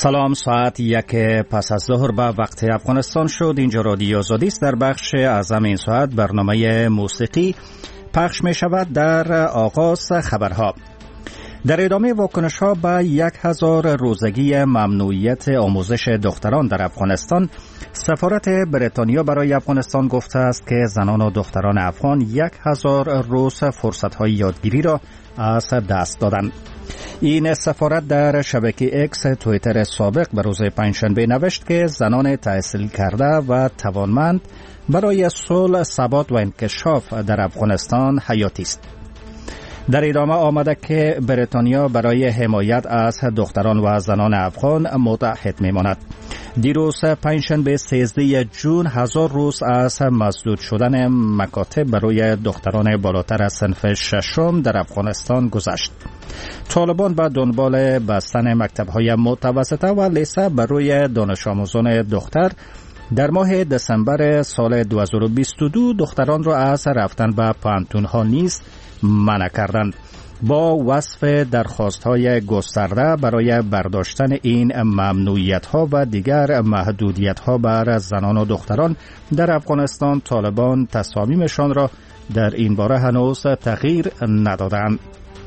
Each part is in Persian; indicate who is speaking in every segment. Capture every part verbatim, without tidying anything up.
Speaker 1: سلام، ساعت یک پس از ظهر به وقت افغانستان شد. اینجا رادیو آزادی است. در بخش اعظم این ساعت برنامه موسیقی پخش می شود. در آغاز خبرها. در ادامه واکنش ها به یک هزار روزگی ممنوعیت آموزش دختران در افغانستان، سفارت بریتانیا برای افغانستان گفته است که زنان و دختران افغان یک هزار روز فرصت های یادگیری را از دست دادند. این سفارت در شبکه اکس توییتر سابق به روز پنجشنبه نوشت که زنان تحصیل کرده و توانمند برای صلح، ثبات و انکشاف در افغانستان حیاتی است. در ادامه آمده که بریتانیا برای حمایت از دختران و زنان افغان متحد میماند. دیروز پنجشنبه سیزده جون هزار روز از مسدود شدن مکاتب برای دختران بالاتر از صنف ششم در افغانستان گذشت. طالبان به دنبال بستن مکتب‌های متوسطه و لیسه برای دانش آموزان دختر در ماه دسامبر سال دو هزار و بیست و دو دختران را از رفتن به پانتون‌ها نیز منع کردند. با وصف درخواست‌های گسترده برای برداشتن این ممنوعیت‌ها و دیگر محدودیت‌ها بر زنان و دختران در افغانستان، طالبان تصامیمشان را در این باره هنوز تغییر ندادند.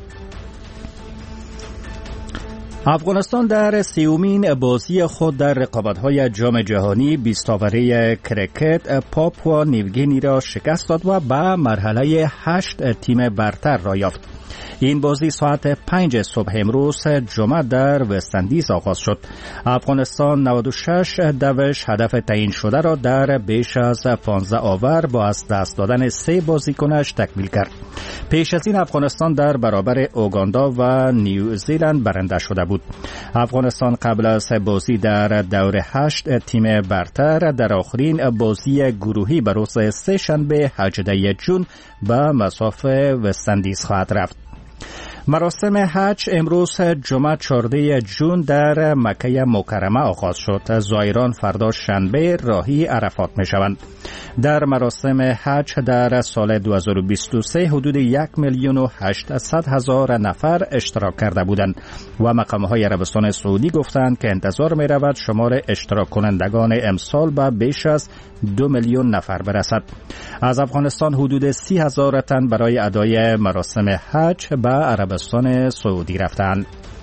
Speaker 1: افغانستان در سیومین بازی خود در رقابت‌های جام جهانی بیست اوره کرکت پاپوا نیوگینی را شکست داد و به مرحله هشت تیم برتر را یافت. این بازی ساعت پنج صبح امروز جمعه در وستندیز آغاز شد. افغانستان نود و شش دوش هدف تعیین شده را در بیش از پانزده اوور با از دست دادن سه بازیکنش تکمیل کرد. پیش از این افغانستان در برابر اوگاندا و نیوزیلند برنده شده بود. افغانستان قبل از بازی در دور هشت تیم برتر در آخرین بازی گروهی به روز سه شنبه هجدهم جون به مصاف وستندیز خواهد رفت. مراسم حج امروز جمعه چهاردهم جون در مکه مکرمه آغاز شد. زائران فردا شنبه راهی عرفات می شوند. در مراسم حج در سال دو هزار و بیست و سه حدود یک میلیون و هشتصد هزار نفر اشتراک کرده بودند و مقام‌های عربستان سعودی گفتند که انتظار می رود شمار اشتراک کنندگان امسال به بیش از دو میلیون نفر برسد. از افغانستان حدود سی هزار تن برای ادای مراسم حج به عربستان سعودی رفتند.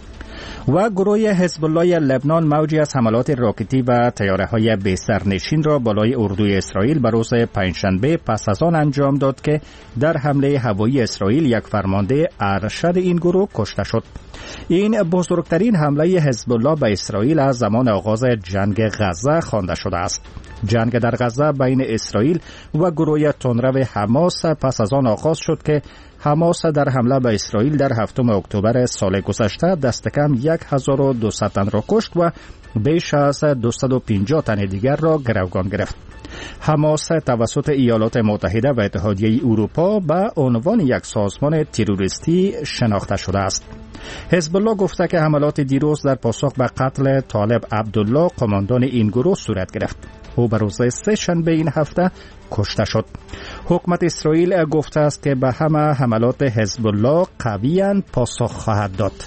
Speaker 1: و گروه حزب الله لبنان موجی از حملات راکتی و طیاره‌های بی‌سرنشین را بالای اردوی اسرائیل به روز پنجشنبه پس از آن انجام داد که در حمله هوایی اسرائیل یک فرمانده ارشد این گروه کشته شد. این بزرگترین حمله حزب الله به اسرائیل از زمان آغاز جنگ غزه خوانده شده است. جنگ در غزه بین اسرائیل و گروه تندرو حماس پس از آن آغاز شد که حماس در حمله به اسرائیل در هفتم اکتبر سال گذشته دست کم یک هزار و دویست تن را کشت و بیش از دویست و پنجاه تن دیگر را گروگان گرفت. حماس توسط ایالات متحده و اتحادیه اروپا به عنوان یک سازمان تروریستی شناخته شده است. حزب الله گفته که حملات دیروز در پاسخ به قتل طالب عبدالله قماندان این گروه صورت گرفت. او به روز سه شنبه این هفته کشته شد. حکومت اسرائیل گفته است که به همه حملات حزب الله قویاً پاسخ خواهد داد.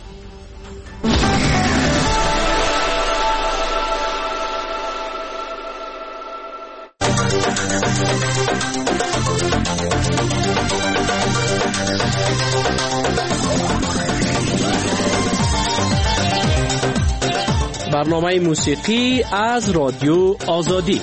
Speaker 2: برنامه موسیقی از رادیو آزادی.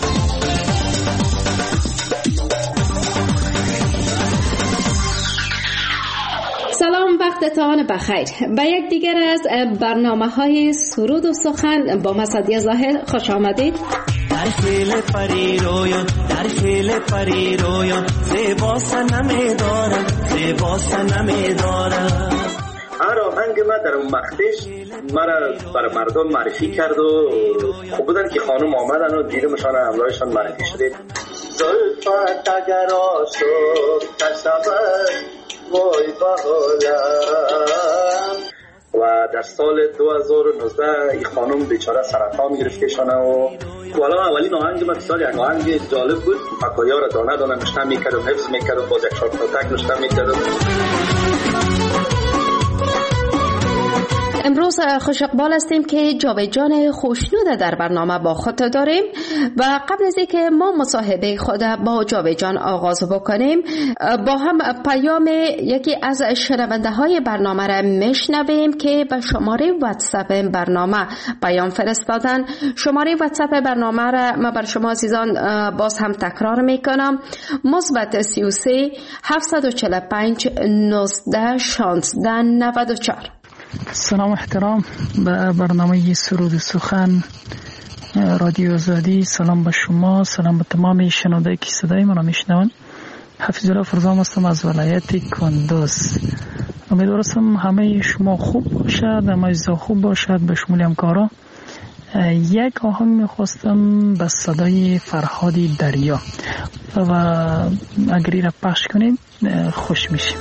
Speaker 3: سلام، وقتتان بخیر. به یک دیگر از برنامه های سرود و سخن با مسعدی ظاهر خوش آمدید.
Speaker 4: در خیل پری رویان، در خیل پری رویان، زیبا سنمی دارم، زیبا سنمی دارم.
Speaker 5: هر آهنگ ما در اون مختش مرا بر مردم معرفی کرد و خوب بودن که خانم آمدن و دیدمشان همراهشان معرفی شدید. زلفت اگر آشوب تشبه وای بحالم. و در سال دو هزار و نوزده این خانم بیچاره سرطان گرفتشانه و والا اولین آهنگ من بسیار یک آهنگ جالب بود. مکایا را دانه دانه نشته میکردم، حفظ میکردم، باز یک چهار تا تک نشته میکردم.
Speaker 3: امروز خوش اقبال هستیم که جاویدجان خوشنود در برنامه با خود داریم و قبل از اینکه ما مصاحبه خود با جاویدجان آغاز بکنیم با هم پیام یکی از شنونده های برنامه را میشنویم که به شماره واتساپ برنامه پیام فرستادن. شماره واتساپ برنامه را ما بر شما عزیزان باز هم تکرار میکنم: مثبت سی و سه هفتصد و چهل و پنج نوزده شانزده نود و چهار.
Speaker 6: سلام احترام به برنامه سرود سخن رادیو آزادی. سلام به شما، سلام به تمام شنونده که صدای من را میشنوند. حفیظ الله فرزام هستم از ولایت کندوز. امیدوارم همه شما خوب باشد، همه عزیزا خوب باشد به شمول همکارا. یک آهنگ میخواستم به صدای فرهادی دریا و اگری را پخش کنیم خوش میشیم.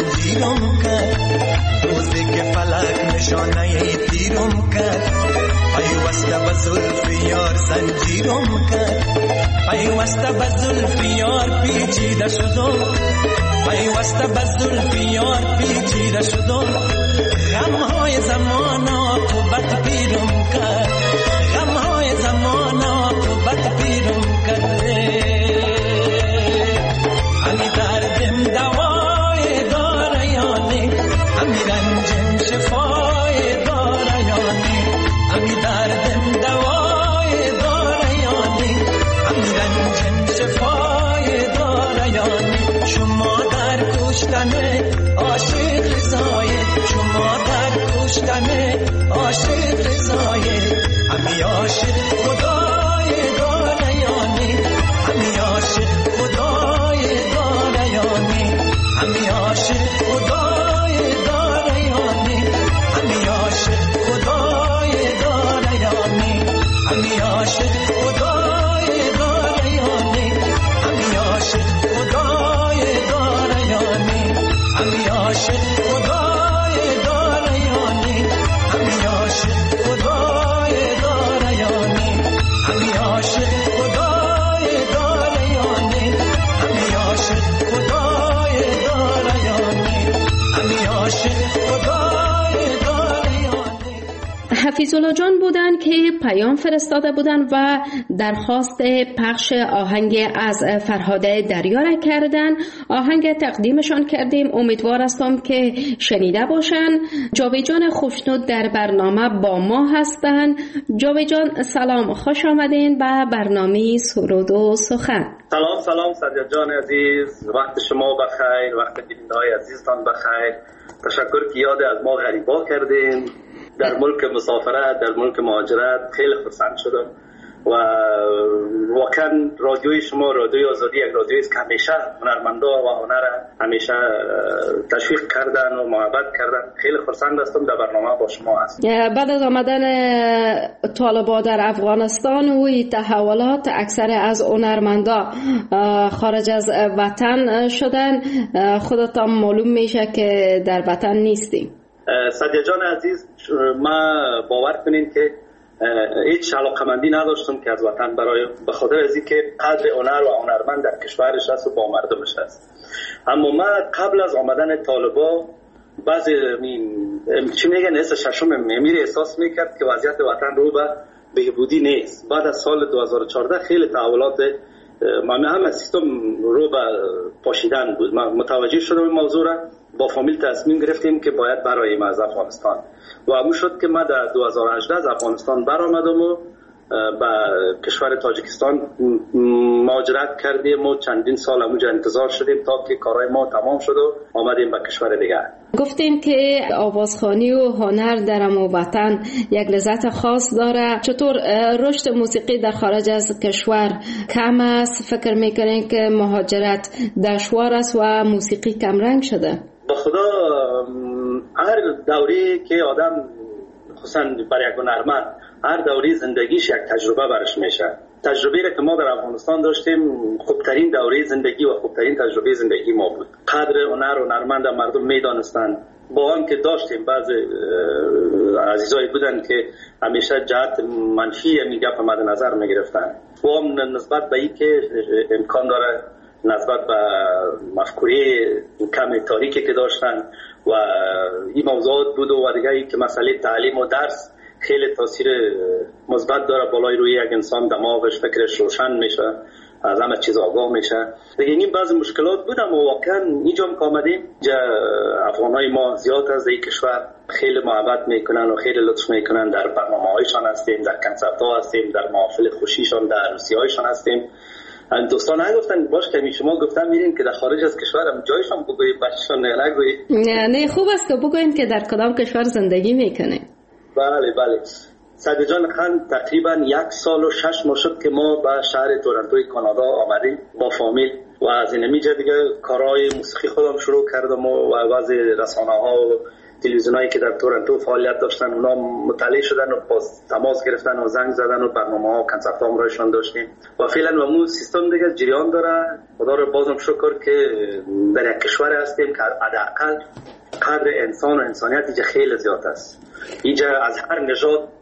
Speaker 7: زنجیرم کرد، روزی که فلک نشانه تیرم کرد،
Speaker 4: پیوسته به زلف یار زنجیرم کرد، پیوسته به زلف یار پیچیده شدم، پیوسته به زلف یار پیچیده شدم. غمهای زمان عاقبت پیرم کرد، غمهای زمان عاقبت پیرم کرده. همی دردم دوای داره یعنی، همی رنجم شفای داره یعنی، همی دردم دوای داره یعنی، همی رنجم شفای داره یعنی. شما در کشتن عاشق رضایت، شما در کشتن عاشق رضایت. همی عاشق خدای داره یعنی، همی عاشق خدای داره یعنی، همی عاشق خدای داره یعنی، همی عاشق خدای داره یعنی، همی عاشق خدای داره یعنی، همی عاشق خدای داره یعنی، همی عاشق خدای داره یعنی، همی عاشق خدای داره یعنی، همی عاشق خدای داره یعنی، همی عاشق خدای داره یعنی، همی عاشق خدای داره یعنی.
Speaker 3: حفیظالله جان بودن که پیام فرستاده بودن و درخواست پخش آهنگ از فرهاده دریا را کردن. آهنگ تقدیمشان کردیم، امیدوار هستم که شنیده باشن. جاوید جان خوشنود در برنامه با ما هستند. جاوید جان سلام، خوش آمدین به برنامه سرود و سخن.
Speaker 5: سلام سلام سجاد جان عزیز، وقت شما بخیر، وقت بیننده‌های عزیزتان بخیر. تشکر که یاد از ما غریبا کردین. در ملک مسافرت، در ملک مهاجرت خیلی خرسند شدم و واقعا رادیوی شما، رادیوی آزادی، یک رادیویی است که همیشه هنرمندا و هنر همیشه تشویق کردن و محبت کردن. خیلی خرسند هستم در برنامه با شما هستم.
Speaker 3: بعد از آمدن طالبان در افغانستان و تحولات، اکثر از هنرمندا خارج از وطن شدن. خودتان معلوم میشه که در وطن نیستیم.
Speaker 5: سجاد جان عزیز، ما باور کنین که هیچ علاقمندی نداشتم که از وطن برای به خاطر از اینکه قدر هنر و هنرمند در کشورش هست و با مردمش هست. اما ما قبل از آمدن طالبا بعضی چی میگن حس ششم میمیری احساس میکرد که وضعیت وطن رو به بهبودی نیست. بعد از سال دو هزار و چهارده خیلی تحولات ما هم سیستم رو به پاشیدن بود. ما متوجه شدم این موضوع را، با فامیل تصمیم گرفتیم که باید براییم از افغانستان و همون شد که ما در دو هزار و هجده از افغانستان برآمدم و به کشور تاجیکستان مهاجرت کردیم و چندین سال همونجا انتظار شدیم تا که کارهای ما تمام شد و آمدیم به کشور دیگر.
Speaker 3: گفتین که آوازخوانی و هنر در امو وطن یک لذت خاص داره. چطور رشد موسیقی در خارج از کشور کم است؟ فکر میکنین که مهاجرت دشوار است و موسیقی کم رنگ شده؟
Speaker 5: با خدا هر دوری که آدم، خصوصا برای یک هنرمند، هر دوری زندگیش یک تجربه برش میشه. تجربه را که ما در افغانستان داشتیم خوبترین دوره زندگی و خوبترین تجربه زندگی ما بود. قدر هنر و هنرمند مردم میدانستند. با آن که داشتیم بعضی عزیزایی بودن که همیشه جهت منفی می گپ مد نظر میگرفتن و هم نسبت به این که امکان داره نسبت به مفکوره کم تاریکی که داشتن و این موضوعات بود و دیگه ای که مسئله تعلیم و درس خیلی تاثیر مثبت داره بالای روی یک انسان، دماغش فکرش روشن میشه، از همه چیز آگاه میشه. دیگه این بعضی مشکلات بود اما واقعا اینجا که آمدیم جا افغانای ما زیاد از این کشور خیلی محبت میکنن و خیلی لطف میکنن. در برنامه هایشان هستیم، در کنسرت ها هستیم، در محافل خوشیشان، در عروسی هایشان هستیم. دوستان نگفتن باش که شما گفتن میرین که در خارج از کشورم جایشان بگویید، بچه‌شان نگویید.
Speaker 3: نه نه خوب است که بگویید که در کدام کشور زندگی میکنید.
Speaker 5: بله بله. سعید جان خان تقریبا یک سال و شش ماه شد که ما به شهر تورنتوی کانادا آمدیم با فامیل و از این میجا دیگه کارهای موسیقی خودم شروع کردم و بعضی رسانه‌ها و تلویزیونایی که در تورنتو فعالیت داشتن اونا مطلع شدن و باز تماس گرفتن و زنگ زدن و برنامه‌ها و کنسرت‌ها هم رایشان داشتیم و فعلا و سیستم دیگه جریان داره. خدا رو بازم شکر که در یک کشور هستیم که حداقل قدر انسان و انسانیت اینجا خیلی زیاد است. اینجا از هر نژاد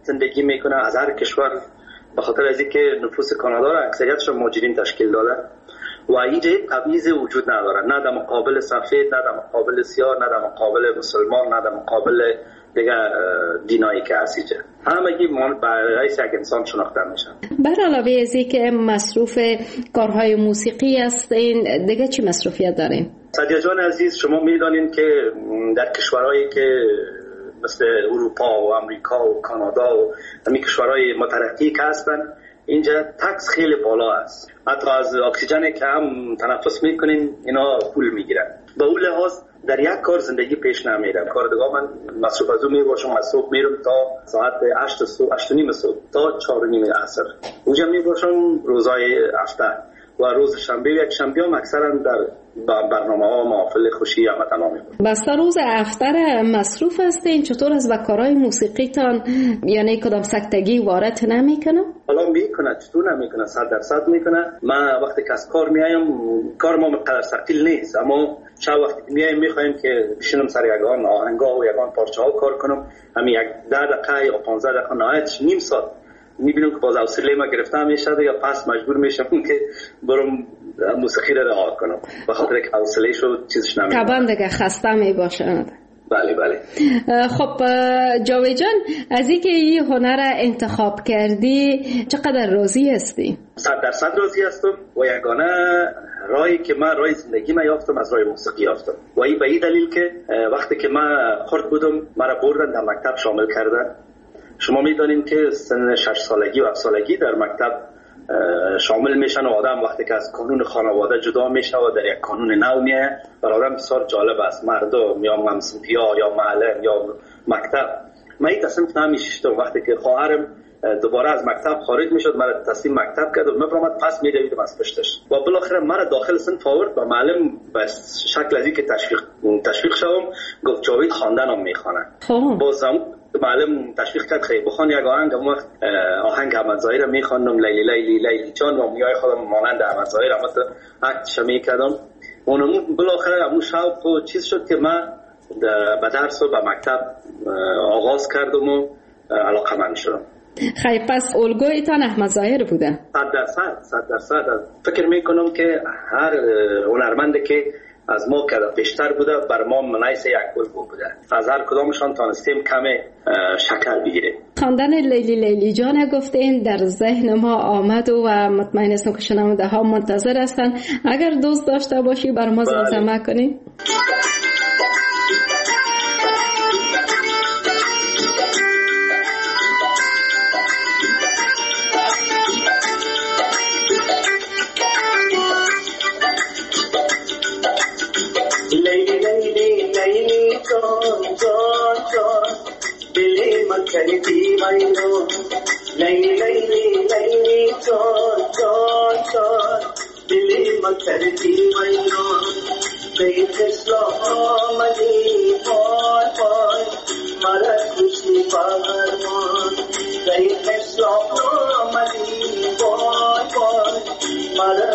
Speaker 5: زندگی میکنه از هر کشور، به خاطر از اینکه نفوس کانادا را اکثریتش مهاجرین تشکیل داده و اینجا تبعیض وجود نداره، نه در مقابل سفید، نه در مقابل سیاه، نه در مقابل مسلمان، نه در مقابل دیگه دینایی که هست اینجا. همگی برای یک انسان شناخته میشن.
Speaker 3: بر علاوه از اینکه مصروف کارهای موسیقی هستین، دیگه چی مصروفیت دارین؟
Speaker 5: سادیا جان عزیز، شما میدانین که در کشورهایی که مثل اروپا و امریکا و کانادا و همین کشورهای مترقی که هستن، اینجا تکس خیلی بالا است. حتی از اکسیژنی که هم تنفس میکنین اینا پول میگیرن. به اون لحاظ در یک کار زندگی پیش نمیرم. کار دیگه من مصروف از اون میباشم، از صبح میرم تا ساعت هشت صبح، هشت و نیم صبح تا چهار و نیم عصر اونجا میباشم روزای هفته و روز شنبه و یک شنبه هم اکثرا در برنامه ها محافل خوشی هموطنا میباشم.
Speaker 3: بس تا روز افتر مصروف هستین، چطور از کارهای موسیقیتان یعنی کدام سکتگی وارد نمیکنه؟
Speaker 5: حالا میکنه، چطور نمیکنه، صد درصد میکنه. من وقتی که از کار میایم، کار ما مقدر ثقیل نیست، اما چه وقتی میایم میخوایم که بشینم سر یگان آهنگا و یگان پارچه ها کار کنم، همین یک ده دقیقه یا پانزده دقیقه نهایتش نیم ساعت میبینم که باز حوصله ما گرفته میشه یا پس مجبور میشم که برم موسیقی رو رها کنم، به خاطر که حوصله شو چیزش نمیشه.
Speaker 3: طبعا دیگه خسته میباشه.
Speaker 5: بله بله.
Speaker 3: خب جاوید جان، از اینکه این هنر را انتخاب کردی چقدر راضی هستی؟
Speaker 5: صد درصد راضی هستم و یگانه راهی که من راه زندگی من یافتم از راه موسیقی یافتم و این به این دلیل که وقتی که من خرد بودم مرا بردن در مکتب شامل کردن. شما میدانید که سن شش سالگی و هفت سالگی در مکتب شامل میشن و آدم وقتی که از قانون خانواده جدا میشه و در یک قانون نو میه، برای آدم بسیار جالب است. مردم یا همسنفیا یا معلم یا مکتب. من این تصمیم نمیشتم وقتی که خواهرم دوباره از مکتب خارج میشد، من تصمیم مکتب کرد و من پس میدویدم از پشتش و بالاخره من داخل صنف آورد و معلم به شکل از اینکه تشویق تشویق شدم گفت جاوید خواندنم میخوانه. بازم معلم تشویق کرد خیلی بخوان یک آهنگ. اون وقت آهنگ احمد ظاهر میخواندم، لیلی لیلی لیلی جان و میای خودم مانند احمد ظاهر اما اکتش میکردم. اونم بالاخره همون شوق و چیز شد که من به درس و به مکتب آغاز کردم و علاقه‌مند شدم.
Speaker 3: خیلی پس الگویتان احمد ظاهر بوده؟
Speaker 5: صد درصد صد درصد. فکر میکنم که هر هنرمندی که از ما که بیشتر بوده بر ما منایس یک الگو بوده. از هر کدامشان تانستیم کم شکل بگیره.
Speaker 3: خواندن لیلی لیلی جان گفتین در ذهن ما آمد و مطمئن هستم که شنونده ها منتظر هستن. اگر دوست داشته باشی بر ما زمزمه کنی.
Speaker 4: करती मनो लई लई लई चोर चोर चोर दिली मकरती मनो कई फैसलो मनी और और मरा खुशी बाहर मान कई फैसलो मनी और और मरा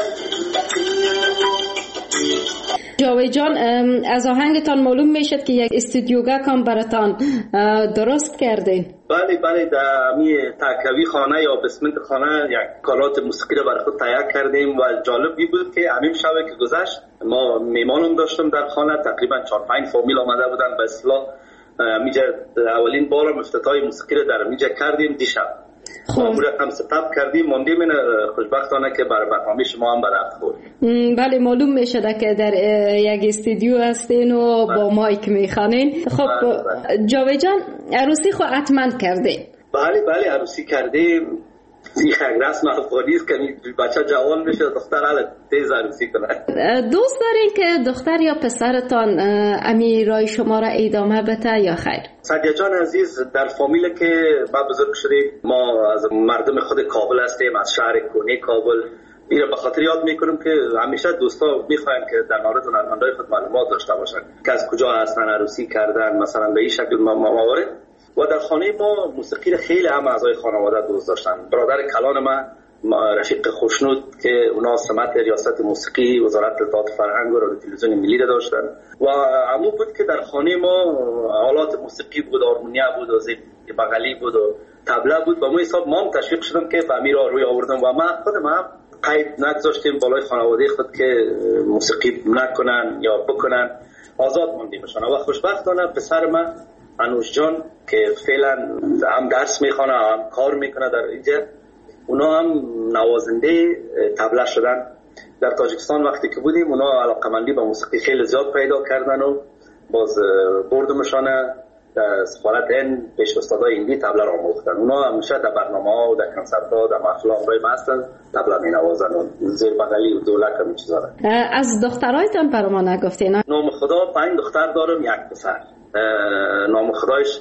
Speaker 3: جاوید جان، از آهنگتان معلوم میشد که یک استودیوگاه کام براتان درست کردین.
Speaker 5: بله بله، در می تکوی خانه یا بسمنت خانه یک کارات موسیقی رو برای خود تیار کردیم و جالبی بود که همین شبه که گذشت ما میمانم داشتم در خانه، تقریبا چهار پنج فامیل آمده بودن به اصطلاح میجا اولین بار افتتاحی موسیقی رو در میجا کردیم دیشب. خب هم ستاب کردیم موندیم. این خوشبختانه که برای برنامه شما هم برات خورد.
Speaker 3: بله معلوم میشده که در یک استودیو هستین و با مایک میخوانین. خب جاوید جان، عروسی خو حتما کردین؟
Speaker 5: بله بله عروسی کردیم. این خیلی رسم افغانی است که بچه جوان میشه دختر حالا تیز عروسی کنه.
Speaker 3: دوست دارین که دختر یا پسرتان امی رای شما را ادامه بده یا خیر؟
Speaker 5: سادیا جان عزیز، در فامیل که ما بزرگ شدیم ما از مردم خود کابل هستیم، از شهر کنی کابل. این به خاطر یاد میکنم که همیشه دوستا میخواین که در مورد هنرمندای خود معلومات داشته باشن که از کجا هستن، عروسی کردن مثلا به این شکل موارد. و در خانه ما موسیقی خیلی هم اعضای خانواده دوست داشتن. برادر کلان ما رفیق خوشنود که اونا سمت ریاست موسیقی وزارت اطلاعات فرهنگ و رادیو تلویزیون ملی را داشتن و عمو بود که در خانه ما آلات موسیقی بود، آرمونیا بود و زیب بغلی بود و طبله بود. با ما حساب ما هم تشویق شدم که به امیر روی آوردم و ما خودم هم قید نگذاشتیم بالای خانواده خود که موسیقی نکنن یا بکنن، آزاد موندیمشان. و خوشبختانه پسر من انوش جان که فعلا هم درس میخونه هم کار میکنه در اینجا، اونا هم نوازنده طبله شدن. در تاجیکستان وقتی که بودیم اونا علاقمندی به موسیقی خیلی زیاد پیدا کردن و باز بردمشانه در سفارت هند پیش استادای هندی طبله را آموختن. اونا همیشه در برنامه‌ها و در کنسرت‌ها در محفل‌ها برای ما هستن، طبله می‌نوازن و زیر بغلی و دولک هم چیزا.
Speaker 3: از دخترایتان برای ما نگفتین؟
Speaker 5: نام خدا پنج دختر دارم، یک پسر. نام خدایش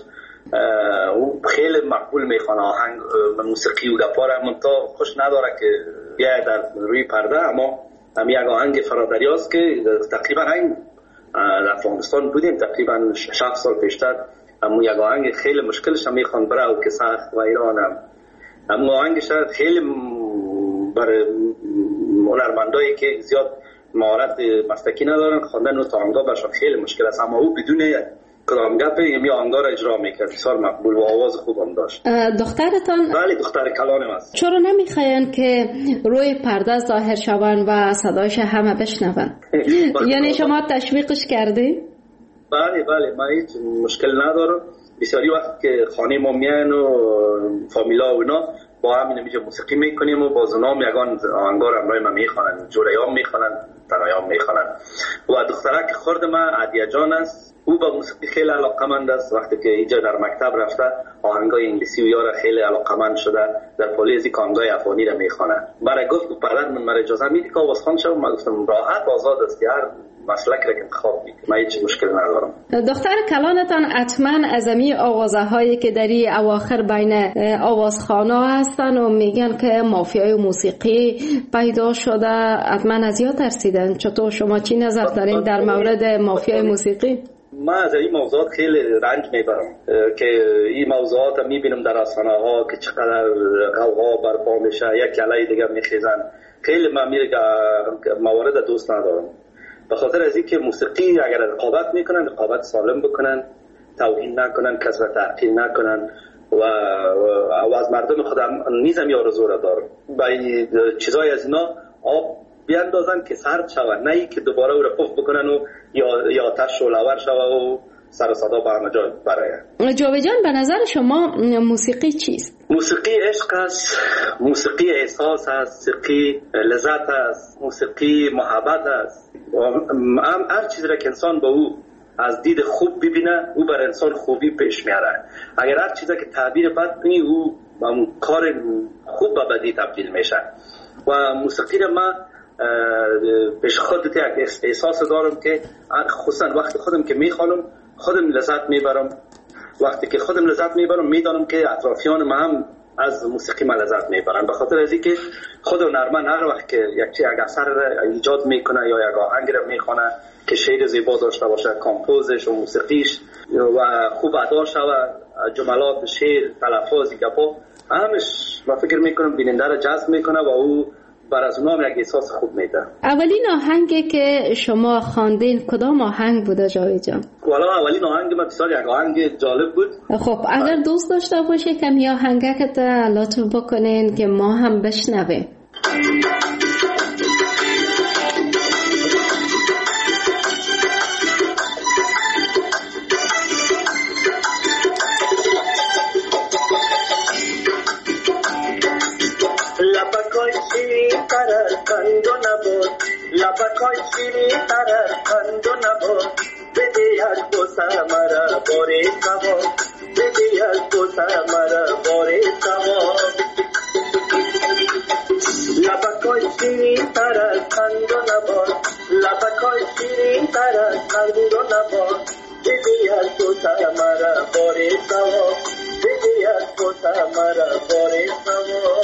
Speaker 5: او خیلی مقبول میخونه آهنگ موسیقی و گپاره، منتها خوش نداره که بیاید در روی پرده. اما هم یک آهنگ فرادریاست که تقریبا این در افغانستان بودیم تقریبا شش سال پیشتر، اما یک آهنگ خیلی مشکلش هم میخوان برای او که سخت و ایران هم اما آهنگش خیلی برای هنرمندایی که زیاد مهارت مسلکی ندارن خواندن و تانگا برشان خیلی مشکل است، اما او بدون کدام گپ یمی آهنگا را اجرا میکرد، بسیار مقبول و آواز خوب هم داشت.
Speaker 3: دخترتان؟
Speaker 5: بله دختر کلانم است.
Speaker 3: چرا نمیخواین که روی پرده ظاهر شوند و صدایش همه بشنون؟ یعنی شما تشویقش کردی؟
Speaker 5: بله بله من هیچ مشکل ندارم. بسیاری وقت که خانه ما میان و فامیلا و اینا با هم اینجا موسیقی میکنیم و باز اونا هم یگان آهنگا را امرای ما میخوانن، جوریام میخوانن، تنایام میخوانن. و دخترک خرد من عدیه جان است، او با موسیقی خیلی علاقمند است. وقتی که اینجا در مکتب رفته آهنگای انگلیسی و یارا خیلی علاقمند شده، در پلیسی آهنگای افغانی را میخوانه. برای گفت که پدر من مرا اجازه میده که آواز خوان شوم. من گفتم راحت آزاد است، هر مسلک را که انتخاب میکنه، من هیچ مشکل ندارم.
Speaker 3: دختر کلانتان حتما از امی آوازه هایی که در این اواخر بین آوازخوانا هستن و میگن که مافیای موسیقی پیدا شده، حتما از یا ترسیدن. چطور شما چی نظر دارین در مورد مافیای موسیقی؟
Speaker 5: من از این موضوعات خیلی رنج میبرم که این موضوعات میبینم در آسانه ها که چقدر غوغا برپا میشه، یک علیه دیگر میخیزن. خیلی من میره موارد دوست ندارم، به خاطر از اینکه موسیقی اگر رقابت میکنن رقابت سالم بکنن، توهین نکنن، کسر تحقیر نکنن و, و از مردم خودم نیزم یا آرزو را دارم با چیزای از اینا آب بیاندازن که سرد شود، نه ای که دوباره او را پف بکنن و یا یا آتش شعله‌ور شود و سر صدا به همه جا برآید.
Speaker 3: جاوید جان به نظر شما موسیقی چیست؟
Speaker 5: موسیقی عشق است، موسیقی احساس است، موسیقی لذت است، موسیقی محبت است. هر چیزی را که انسان با او از دید خوب ببینه او بر انسان خوبی پیش میاره. اگر هر چیزی که تعبیر بد کنی او با کار خوب به بدی تبدیل میشه. و موسیقی را من پیش خودت یک احساس دارم که خصوصا وقتی خودم که میخوانم خودم لذت میبرم. وقتی که خودم لذت میبرم میدانم که اطرافیان ما هم از موسیقی من لذت میبرن، به خاطر از اینکه خود هنرمند هر وقت که یک چیز یک اثر ایجاد میکنه یا یک آهنگ را میخونه که شعر زیبا داشته باشه، کامپوزش و موسیقیش و خوب ادا شود، جملات شعر، تلفظ، گپا، همش من فکر میکنم بیننده را جذب میکنه و او بر از اونام یک احساس خوب میده.
Speaker 3: اولین آهنگی که شما خواندین کدام آهنگ بوده جاوید جان؟
Speaker 5: والا اولین آهنگ من بسیار یک آهنگ جالب بود.
Speaker 3: خب اگر دوست داشته باشه کمی آهنگک لطف بکنین که ما هم بشنویم.
Speaker 4: لبکای شیری تر خندو نبود بدی از بوسه مرا باری سوا بدی از بوسه مرا باری سوا لبکای شیری تر خندو نبود لبکای شیری تر خندو نبود بدی از بوسه مرا باری سوا بدی از بوسه مرا باری سوا.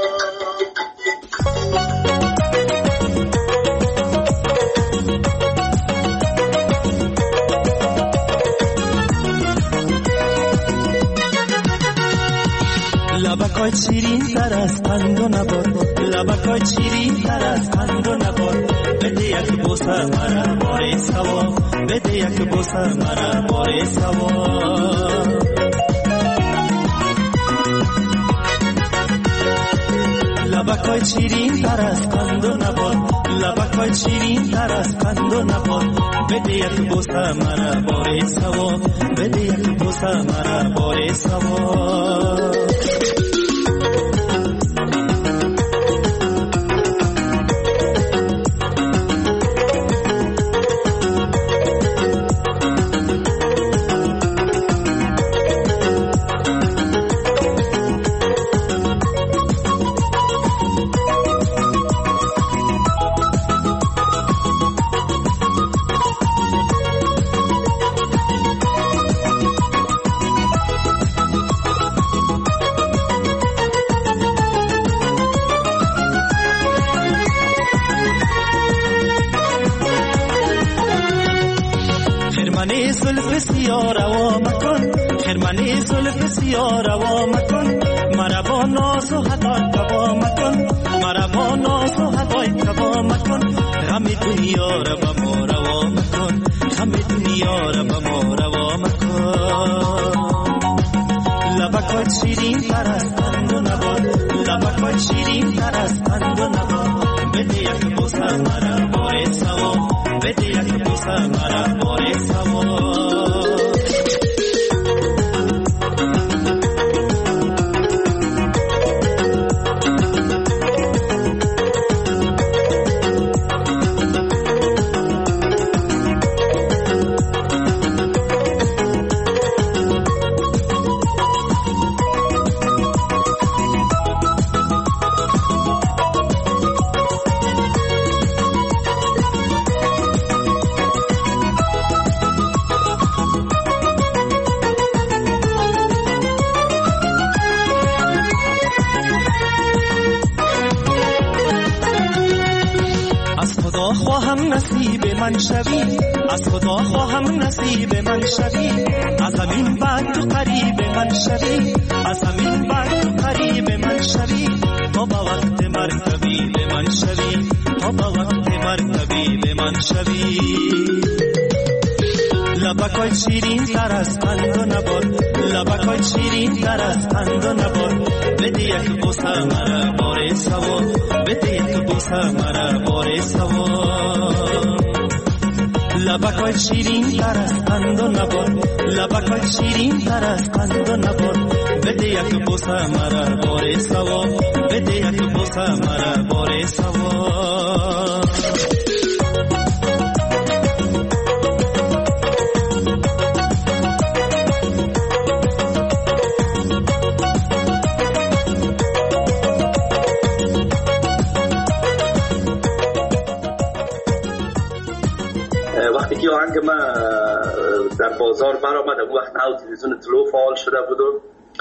Speaker 7: لبکای شیرین تر از خندو نبود لبکای شیرین تر از خندو نبود بده یک بوسه مرا باری سوا بده یک بوسه مرا باری سوا لبکای شیرین تر از قند و نبات، لبکای شیرین تر از قند و نبات. بده یک بوسه مرا بار ثواب، بده یک بوسه مرا بار ثواب. خرمنی زلف سیاه روا مکن، خرمنی زلف سیاه روا مکن، مرا با ناز و هدای کبا مکن، مرا با ناز و هدای کبا مکن. غم دنیا را با ما روا مکن، غم دنیا را با ما روا مکن. لبکات شیرین تر از قند و نبات، لبکات شیرین تر از قند و نبات. بده یک بوسه مرا بار ثواب، بده یک بوسه مرا بار ثواب. خواهم نصیب من شوی، از خدا خواهم نصیب من شوی. از زمین بعد تو قریب من شوی، از زمین بعد تو قریب من شوی. تا با وقت مرکبی به من شوی، تا با وقت مرکبی به من شوی. لبکای شیرین تر از قند و نبات، لبکای شیرین تر از قند و نبات. بده یک بوسه مرا بار ثواب، بده یک بوسه مرا بار ثواب. لبکای شیرین تر از قند و نبات، لبکای شیرین تر از قند و نبات. بده یک بوسه مرا بار ثواب، بده یک بوسه مرا بار ثواب.
Speaker 5: وقتی که آهنگ من در بازار برآمد، اون وقت نو تلویزیون طلو فعال شده بود و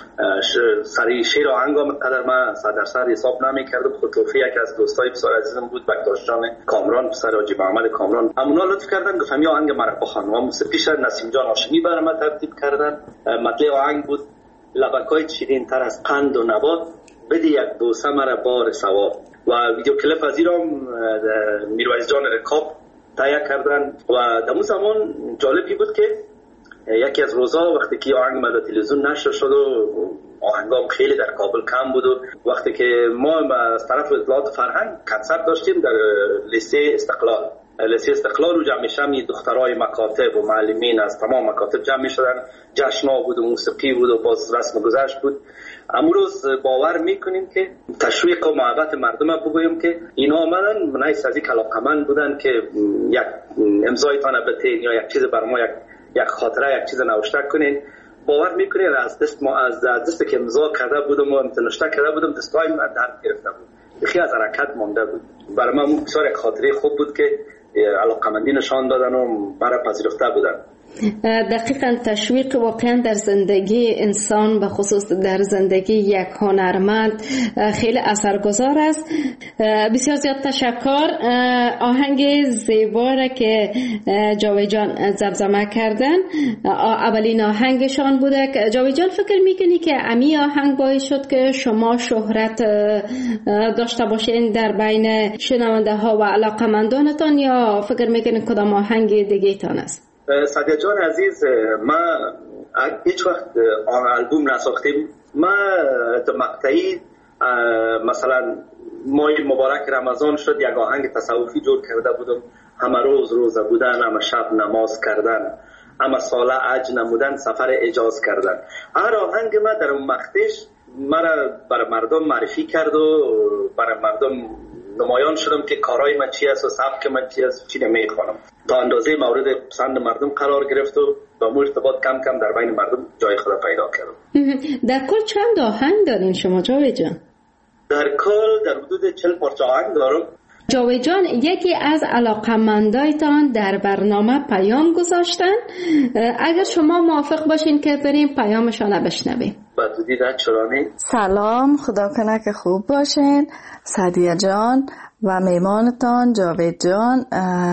Speaker 5: سری شیر آهنگ هم قدر من صد درصد حساب نمی کردم. خود توفی یکی از دوستای بسیار عزیزم بود، بکتاش جان کامران، پسر حاجی محمد کامران. همونا لطف کردن گفتم یا آهنگ مرا بخوان و موسیقیش نسیم جان هاشمی برای من ترتیب کردن. مطلع آهنگ بود لبکای شیرین تر از قند و نبات، بده یک بوسه مرا بار ثواب. و ویدیو کلیپ از ایران میرویس جان رکاب تهیه کردن. و در اون زمان جالبی بود که یکی از روزا وقتی که آهنگ ما در تلویزیون نشر شد و آهنگام خیلی در کابل کم بود و وقتی که ما از طرف اطلاعات فرهنگ کنسرت داشتیم در لیسه استقلال، لیسه استقلال رو جمع میشم دخترای مکاتب و معلمین از تمام مکاتب جمع میشدن، جشن‌ها بود و موسیقی بود و باز رسم گذشت بود. امروز باور میکنیم که تشویق و محبت مردم بگویم که اینا آمدن منایس از این علاقمند بودن که یک امضایتان بتین یا یک چیز بر ما یک یک خاطره یک چیز نوشته کنین. باور میکنین از دست ما از دست که امضا کرده بودم و نوشته کرده بودم دستای من درد گرفته بود، بخی از حرکت مانده بود. برای من بسیار یک خاطره خوب بود که علاقمندی نشان دادن و برای پذیرفته بودن.
Speaker 3: دقیقاً تشویق واقعا در زندگی انسان به خصوص در زندگی یک هنرمند خیلی اثرگذار است. بسیار زیاد تشکر. آهنگ زیبا را که جاوید جان زمزمه کردن اولین آهنگشان بوده. جاوید جان فکر میکنی که امی آهنگ باعث شد که شما شهرت داشته باشین در بین شنونده ها و علاقمندانتان، یا فکر میکنی کدام آهنگ دیگه تان است؟
Speaker 5: سعدیه جان عزیز، ما هیچ وقت آن البوم نساختیم. ما تو مقطعی مثلا ماه مبارک رمضان شد، یک آهنگ تصوفی جور کرده بودم، همه روز روزه بودن، همه شب نماز کردن، همه ساله عج نمودن، سفر اجاز کردن. هر آهنگ ما در اون مختش مرا بر مردم معرفی کرد و بر مردم نمایان شدم که کارهای من چی است و سبک من چی است، چی نمیخوانم. تا اندازه مورد پسند مردم قرار گرفت و با مو ارتباط کم کم در بین مردم جای خود پیدا کردم.
Speaker 3: در کل چند آهنگ دارین شما جاوید جان؟
Speaker 5: در کل در حدود چهل پارچه آهنگ دارم.
Speaker 3: جاوید جان، یکی از علاقمندایتان در برنامه پیام گذاشتن، اگر شما موافق باشین که بریم پیامشان بشنویم.
Speaker 5: بدودی در چرانی.
Speaker 8: سلام، خدا کنه که خوب باشین سعدیه جان و میمانتان جاوید جان.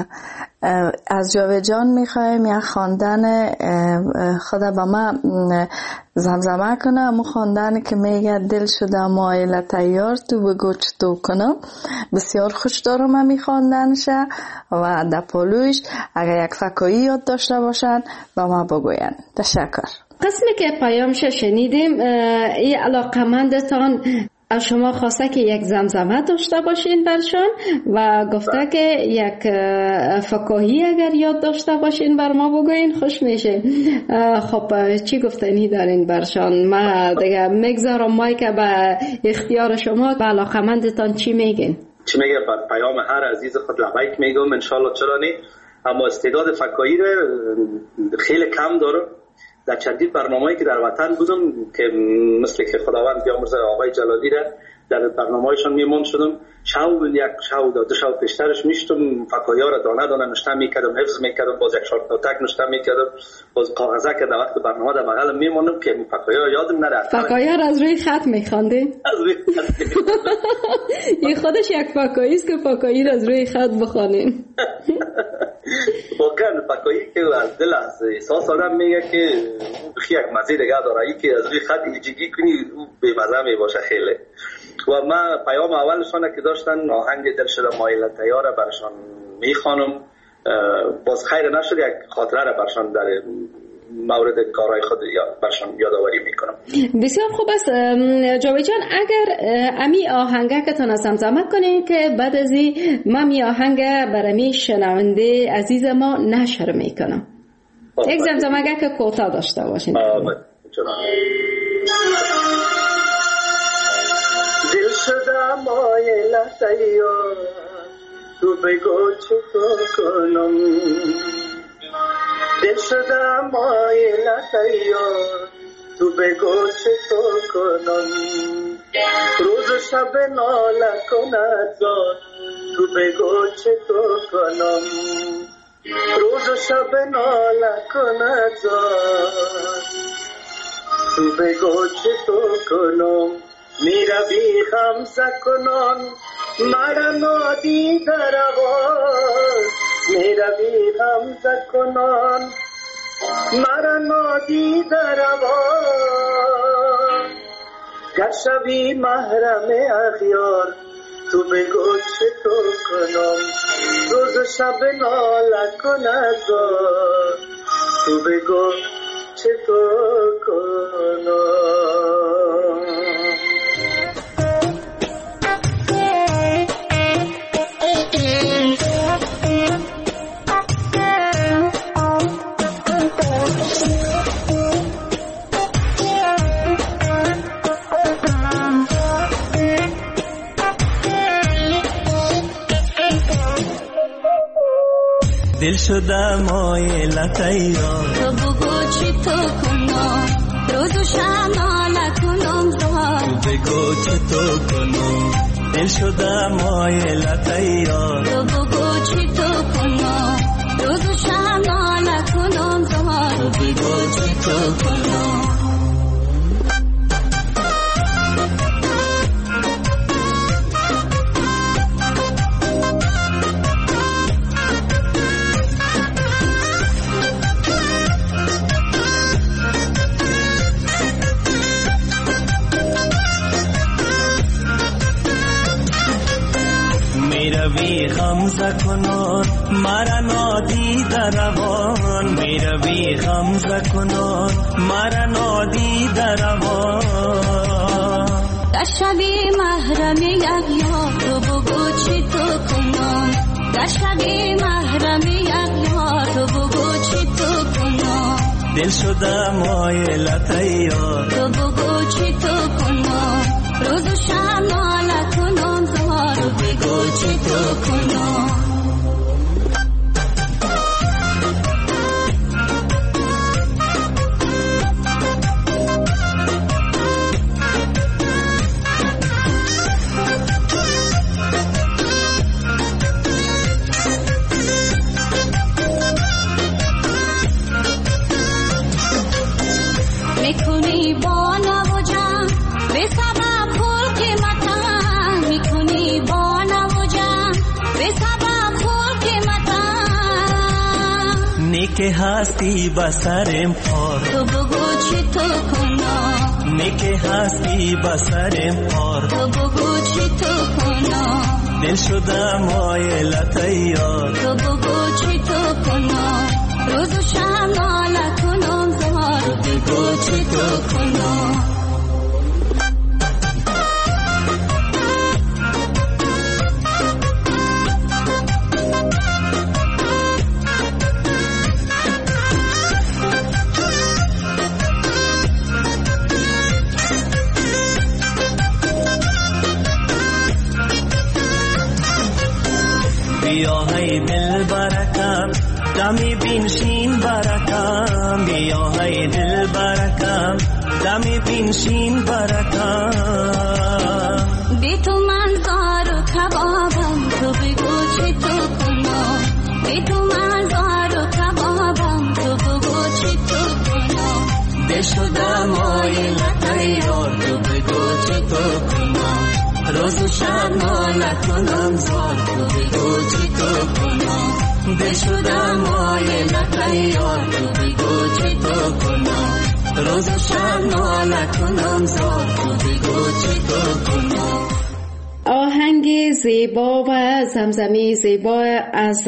Speaker 8: از جاوید جان میخوایم یک خواندن خدا با ما زمزمه کنه، امو خواندن که میگه دل شده مایل تیار تو بگو چطور کنم. بسیار خوش دارم همی خواندنشه و در پالویش اگر یک فکایی یاد داشته باشن با ما بگوین. تشکر.
Speaker 3: قسمی که پیامش شنیدیم، این علاقمندتان از شما خواسته که یک زمزمه داشته باشین برشان و گفته که یک فکاهی اگر یاد داشته باشین بر ما بگوین خوش میشه. خب چی گفتنی دارین برشان؟ ما دیگه میگذارم مایی که به اختیار شما. به علاقمندتان چی میگین؟
Speaker 5: چی میگه؟ بر پیام هر عزیز خود لبیک میگم انشالله. چرا نی؟ اما استعداد فکاهی رو خیلی کم دارم. در چندین برنامه‌ای که در وطن بودم که مثل که خداوند بیامرزه آقای جلالی را در برنامه‌هایشان میمون شدم، شو یک شو دو شو پیشترش میشتم فکاهی‌ها را دانه دانه نوشته میکردم، حفظ میکردم، باز یک شارت نوتک نوشته میکردم، باز کاغذه که در وقت برنامه در بغلم میمونم که فکاهی‌ها یادم نره.
Speaker 3: فکاهی‌ها را از روی خط میخواندین؟
Speaker 5: از روی خط.
Speaker 3: این خودش یک فکاهی است که فکاهی را از روی خط بخوانین.
Speaker 5: واقعا فکاهی که از دل از احساس آدم میگه که بخی یک مزه دیگه داره، ای که از روی خط ایجگی کنی به مزه میباشه خیلی. و من پیام اولشانه که داشتن آهنگ دل شده مایل تیاره برشان میخوانم، باز خیر نشد یک خاطره را برشان در مورد کارهای خود برشان یادآوری میکنم.
Speaker 3: بسیار خوب است جاوید جان، اگر امی آهنگه که تان زمزمه کنین که بعد از این من می آهنگه برمی شنونده عزیز ما نشر میکنم. یک زمزمه که کوتاه داشته باشین.
Speaker 4: دل شده مایل تیار تو بگو چطور کنم، دل شده مایل تیار تو بگو چطور کنم، روز و شب ناله کند زار تو بگو چطور کنم، روز و شب ناله کند زار تو بگو چطور کنم، میروی خمسه کنان مرا نادیده روان، میروی خمسه کنان مرا نادیده روان، گر شوی محرم اغیار تو بگو چطور کنم، روز و شب ناله کند زار تو بگو چطور کنم.
Speaker 7: دل شده مایل تیار
Speaker 9: تو بگو چی تو کنم، روز و شب ناله کنم زار
Speaker 7: تو بگو چی تو کنم، دل شده مایل تیار
Speaker 9: تو بگو چی تو کنم، روز و شب ناله کنم زار
Speaker 7: تو بگو چی تو کنم. میروی خمزه کنان مرا نادیده روان، میروی خمزه کنان مرا نادیده روان،
Speaker 9: در شبی محرم اغیار تو در شبی محرمی یک یار تو بگو چی تو کنم
Speaker 7: دل شده مایلت یار
Speaker 9: تو بگو چی تو کنم روز و شب ناله کنم زار تو بگو چی تو کنم میکنی با نوجم به سبب خول قیمتم میکنی با نوجم به سبب خول قیمتم
Speaker 7: نیک هستی بسرم پار
Speaker 9: تو بگو چی تو کنم
Speaker 7: نیک هستی بسرم پار
Speaker 9: تو بگو چی تو کنم
Speaker 7: دل شده مایلت یار
Speaker 9: تو بگو چی تو کنم روز و شب ناله کنم زار تو بگو چی تو کنم
Speaker 7: بیا های دل برکم دمی بینشین برکم بیا های دل برکم دمی بینشین برکم
Speaker 9: بی تو من زار و کبابم تو بگو چی تو کنم بی تو من زار و کبابم تو بگو چی تو کنم
Speaker 7: دل شده مایلت یار تو بگو چی تو کنم روز و شب ناله کنم زار تو بگو چی تو کنم دل شده مایلت یار تو بگو چی تو کنم روز و شب ناله کنم زار تو بگو چی تو کنم.
Speaker 3: آهنگ زیبا و زمزمه زیبا از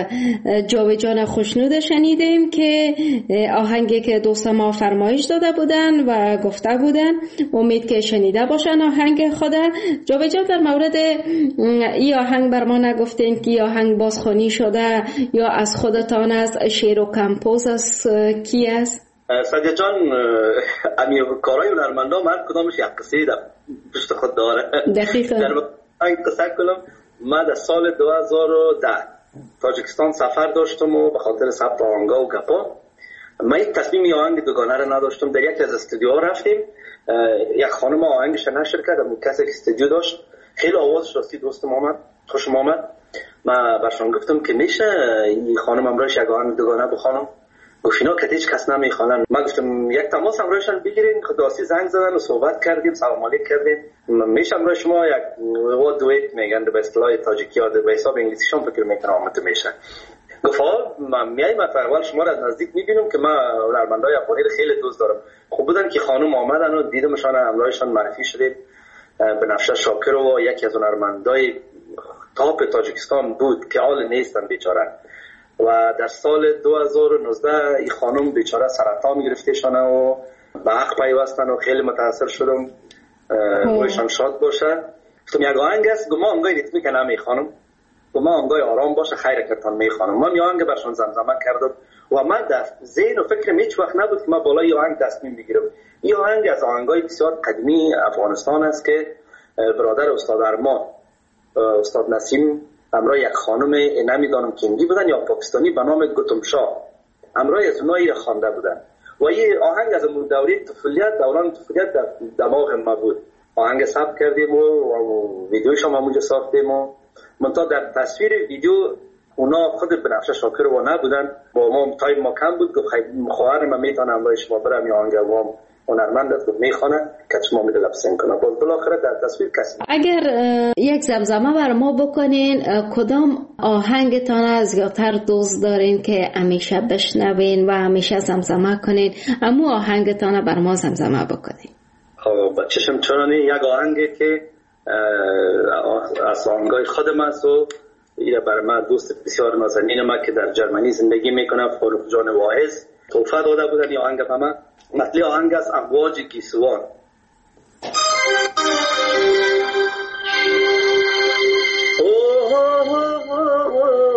Speaker 3: جاویدجان خوشنود شنیدیم که آهنگی که دوست ما فرمایش داده بودن و گفته بودن، امید که شنیده باشن آهنگ خود. جاویدجان در مورد این آهنگ بر ما نگفتین که این آهنگ بازخوانی شده یا از خودتان از شعر و کمپوز از کی است؟
Speaker 5: سادیا جان، امی کارهای هنرمندان هر کدامش یک قصه در پشت خود داره.
Speaker 3: دقیقاً.
Speaker 5: این قصه کنم، من در سال دو هزار و ده تاجیکستان سفر داشتم و به خاطر ثبت آهنگا و گپا من یک تصمیم آهنگ دوگانه را نداشتم. در یک از استودیوها رفتیم، یک خانم آهنگش نشر کرد، اون کسی که استودیو داشت خیلی آوازش راستی دوستم آمد، خوشم آمد. من برشان گفتم که میشه این خانم امروز یک آهنگ دوگانه بخوانم. گفت اینا که هیچ کس نمیخوانن. من گفتم یک تماس همراهشان بگیرین. خداسی زنگ زدن و صحبت کردیم، سلام علیک کردیم. میشه همراه شما یک و دویت میگن به اصطلاح تاجیکی یا به حساب انگلیسیشون فکر میکنم آمده میشه. گفت ها من میایم، اول شما را از نزدیک میبینم که من هنرمندای افغانی خیلی دوست دارم. خوب بودن که خانم آمدن و دیدمشان، همراهشان معرفی شدیم. بنفشه شاکر و یکی از هنرمندای تاپ تاجیکستان بود که حال نیستن بیچاره. و در سال دو هزار و نوزده این خانم بیچاره سرطان گرفتهشانه و به حق پیوستن و خیلی متاثر شدم. رویشان شاد باشه. گفتم یک آهنگ است، گفتم آهنگای ریتمی که نمی خانم، گفتم آهنگای آرام باشه، خیر کردتان می خانم. من یه آهنگ برشان زمزمه کردم و من در ذهن و فکرم هیچ وقت نبود که من بالای آهنگ تصمیم بگیرم. این آهنگ از آهنگای بسیار قدیمی افغانستان است که برادر استاد ارمان، استاد نسیم همراه یک خانم نمیدانم کیندی بودن یا پاکستانی به نام گوتمشاه، همراه از اونایی خوانده بودن و این آهنگ از اون دوره طفولیت، دوران طفولیت در دماغ ما بود. آهنگ ثبت کردیم و, و ویدیوش هم همونجا ساختیم و منتها در تصویر ویدیو اونا خود بنفشه شاکر و نبودن، با ما تایم ما کم بود. گفت خیلی خواهر من میتونم همراه شما برم یا آهنگ و هنرمند است میخونه که شما میده لبسین کنه. باز بالاخره در تصویر کسی.
Speaker 3: اگر یک زمزمه بر ما بکنین، کدام آهنگتان از زیادتر دوست دارین که همیشه بشنوین و همیشه زمزمه کنین؟ اما آهنگتان بر ما زمزمه بکنین.
Speaker 5: خب چشم چرانی یک آهنگی که از آهنگای خودم است و این برای من دوست بسیار نازنین ما که در جرمنی زندگی میکنه، فاروق جان واعظ توفه داده بودن. این آهنگ به من مثل آهنگ از امواج گیسوان. اوه اوه اوه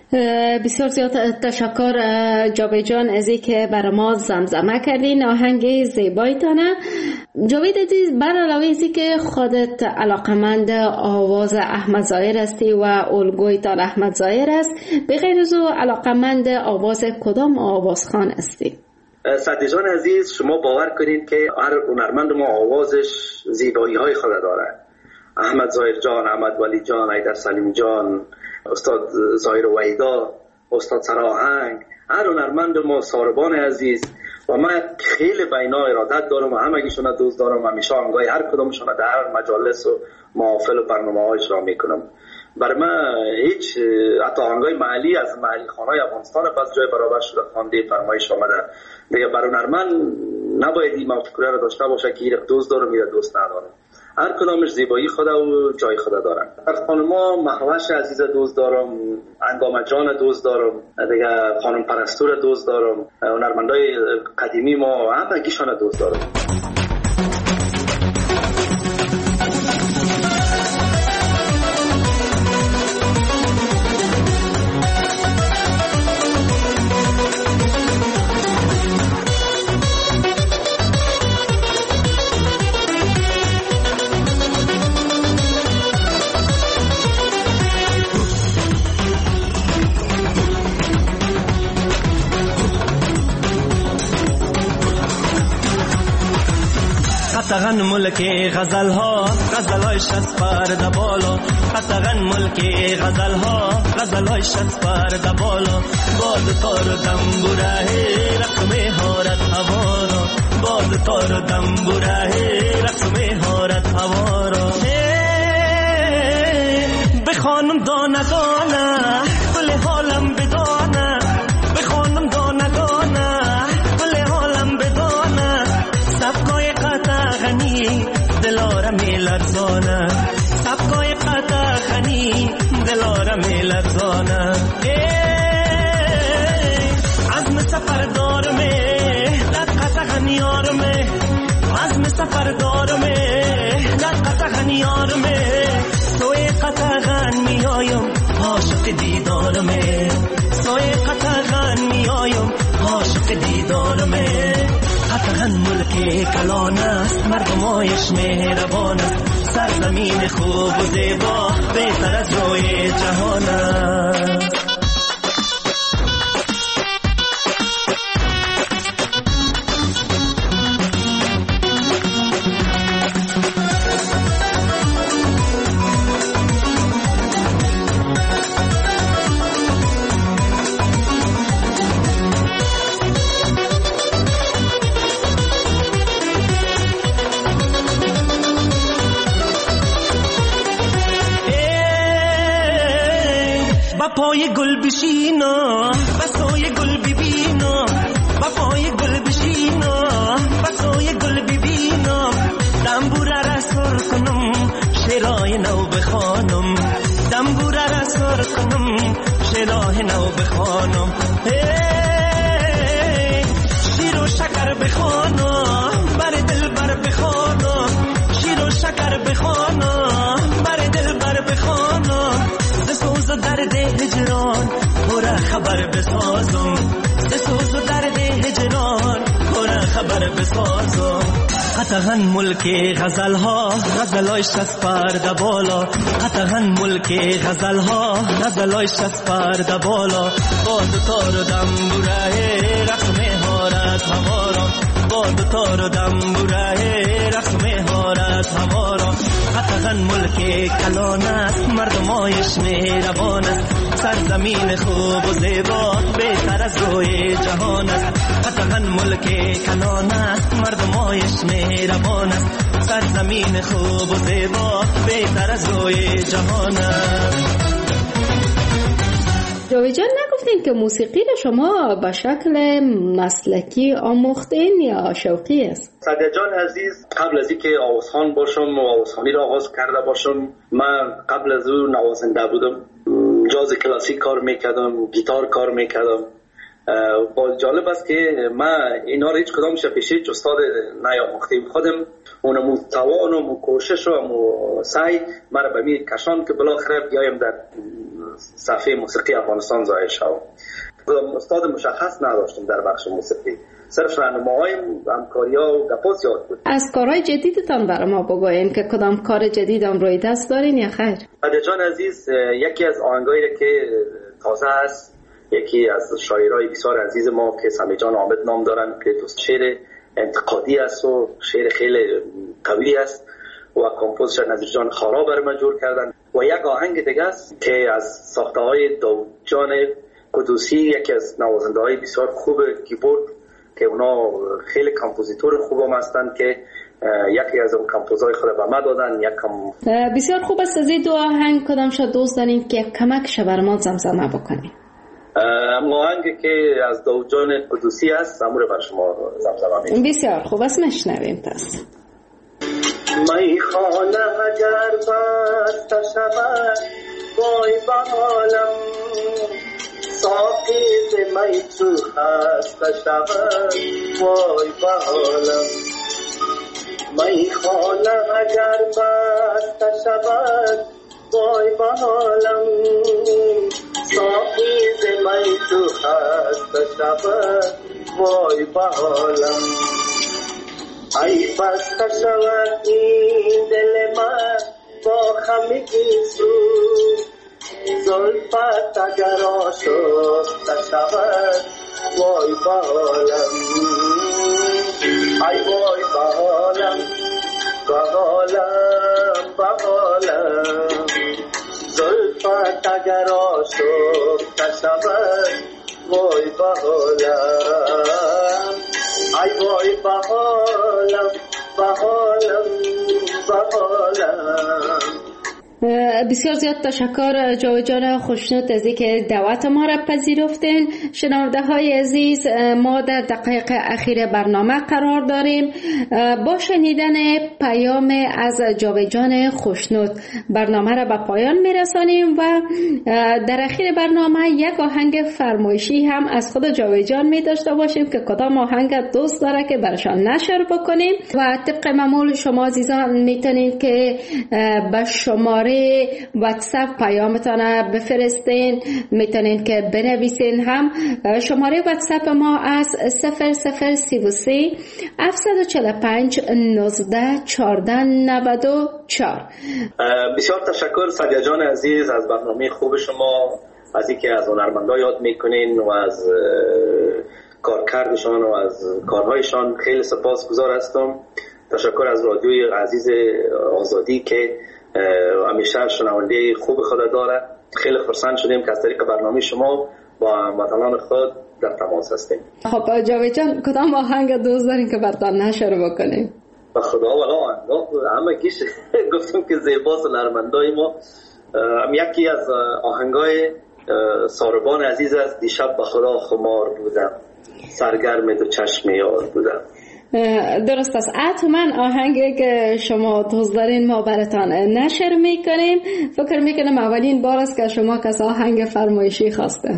Speaker 3: بسیار زیاد تشکر جاوید جان از اینکه برای ما زمزمه کردین آهنگ زیبایتانه. جاوید عزیز، بر علاوه از اینکه خودت علاقمند آواز احمد ظاهر هستی و الگوی تان احمد ظاهر است، به غیر از او علاقمند آواز کدام آوازخوان هستی؟
Speaker 5: سعدی جان عزیز، شما باور کنید که هر هنرمند ما آوازش زیبایی های خود داره. احمد ظاهر جان، احمد ولی جان، حیدر سلیمی جان، استاد ظاهر وحیدا، استاد سراهنگ، هر هنرمند ما، ساربان عزیز، و من خیلی بینا ارادت دارم و همگیشون دوست دارم. همیشه آنگاه هر کدومشون در هر مجالس و محافل و برنامه ها اجرا میکنم. برای من هیچ حتی آنگاه محلی از محلی خانهای افغانستان پس جای برابر شده خوانده فرمایش آمده. دیگه برای هنرمند نباید این مفکوره رو داشته باشه که این دوست دارم یا دوست ندارم. هر کدامش زیبایی خود و جای خود دارن. از خانما مهوش عزیز دوست دارم، انگام جان دوست دارم، دیگه خانم پرستور دوست دارم، هنرمندای قدیمی ما همگیشون دوست دارم.
Speaker 7: قطعاً ملک غزل ها غزل های شست پرده بالا، قطعاً ملک غزل ها غزل های شست پرده بالا، باد تار و دنبوره رقص مهارت هوا را، باد تار و دنبوره رقص مهارت هوا را. به خانم دانه دانه گل حالم بدانه، به خانم دانه دانه گل حالم بدانه، سبکای قطع غنی دلارم لرزانه، سبکای قطع غنی دلارم لرزانه. عزم سفر دارمه در قطع غنیارمه، عزم سفر دارمه در قطع غنیارمه، سوی قطع غن میایم عاشق دیدارمه، سوی قطع غن میایم عاشق دیدارمه. قطعاً ملک کلان است مردمایش مهربان است، سرزمین خوب و زیبا بهتر از روی جهان است. پای گل بشینا بسای گل ببینا، پای گل بشینا بسای گل ببینا، دنبوره را سر کنم شعرهای نو بخوانم، دنبوره را سر کنم شعرهای نو بخوانم. شیر و شکر بخوانم بر دل بر بخوانم، شیر و شکر بخوانم بر دل بر بخوانم، سوز و درد هجران برا خبر بسازم، سوز و درد هجران برا خبر بسازم. قطعاً ملک غزل ها غزل های شست پرده بالا، قطعاً ملک غزل ها غزل های شست پرده بالا، باد تار و دنبوره رقص مهارت هوا را، باد تار و دنبوره رقص مهارت هوا را. قطعاً ملک کلان است مردمایش مهربان است، سرزمین خوب و زیبا بهتر از روی جهان است. قطعاً ملک کلان است مردمایش مهربان است، سرزمین خوب و زیبا بهتر از روی جهان است.
Speaker 3: جاوید جان، نگفتین که موسیقی را شما به شکل مسلکی آموختین یا شوقی است؟
Speaker 5: سعدی جان عزیز، قبل از اینکه آوازخوان باشم و آوازخوانی را آغاز کرده باشم، من قبل از اون نوازنده بودم، جاز کلاسیک کار میکردم، گیتار کار میکردم. با جالب است که من اینا را هیچ کدامش پیش هیچ استاد نیاموختیم، خودم اونمو توان و کوشش و سعی مرا به می کشان که بالاخره بیایم در صفحه موسیقی افغانستان ظاهر شد. استاد مشخص نداشتم در بخش موسیقی، صرف راهنمایی، همکاری‌ها و گپا زیاد بود.
Speaker 3: از کارهای جدیدتان برای ما بگوین که کدام کار جدید هم روی دست دارین یا خیر؟
Speaker 5: سعدیه جان عزیز، یکی از آهنگایی که تازه است، یکی از شاعرای بسیار عزیز ما که سمی جان عابد نام دارن که شعر انتقادی است و شعر خیلی قوی است و کمپوزش نظیر جان خارا برای من جور کردن. و یک آهنگ دیگه است که از ساخته های داود جان قدوسی، یکی از نوازنده های بسیار خوب کیبورد که اونا خیلی کمپوزیتور خوبم هستند که یکی از اون کمپوزهای خود به ما دادن. یک کم...
Speaker 3: بسیار خوب است. از این دو آهنگ کدام شد دوست دارین که کمک بر ما زمزمه بکنیم؟
Speaker 5: آهنگی که از داود جان قدوسی است امور بر شما زمزمه می‌کنم.
Speaker 3: بسیار خوب است، میشنویم. پس
Speaker 4: می خانم اگر بست شود وای بحالم، ساقی ز می چو خسته شود وای بحالم. می خانم اگر بست شود وای بحالم، ساقی ز می چو خسته شود وای بحالم. ای بسته شود این دل من با خمیگی سوز، زلفت اگر آشفته شود وای بحالم. ای وای بحالم بحالم بحالم، زلفت اگر آشفته شود وای بحالم. ای وای بحالم بحالم بحالم.
Speaker 3: بسیار زیاد تشکر جاوید جان خوشنود از اینکه دعوت ما را پذیرفتین. شنونده های عزیز، ما در دقایق اخیر برنامه قرار داریم. با شنیدن پیام از جاوید جان خوشنود برنامه را به پایان میرسانیم و در اخیر برنامه یک آهنگ فرمایشی هم از خود جاوید جان می داشته باشیم که کدام آهنگ دوست داره که برشان نشر بکنیم و طبق معمول شما عزیزان میتونید که به شماره واتساپ پیامتان بفرستین، میتونین که بنویسین. هم شماره واتساپ ما از صفر صفر سی و سه هفتصد و چهل و پنج نوزده چهارده نود و چهار.
Speaker 5: بسیار تشکر سعدیه جان عزیز از برنامه خوب شما، از اینکه از هنرمندا یاد میکنین و از کارکردشان و از کارهایشان خیلی سپاسگزار هستم. تشکر از رادیوی عزیز آزادی که همیشه شنونده خوب خود داره. خیلی خرسند شدیم که از طریق برنامه شما با وطنان خود در تماس هستیم.
Speaker 3: خب جاوید جان، کدام آهنگ دوست دارین که براتون نشر بکنیم؟
Speaker 5: به خدا والا همه گیش گفتم که زیباست هنرمندای ما. هم یکی از آهنگای ساربان عزیز است. دیشب به خدا خمار بودم، سرگرم دو چشم یار بودم.
Speaker 3: درست است. حتما آهنگی که شما دوست دارین ما براتان نشر میکنیم. فکر میکنم اولین بار است که شما کس آهنگ فرمایشی خواسته.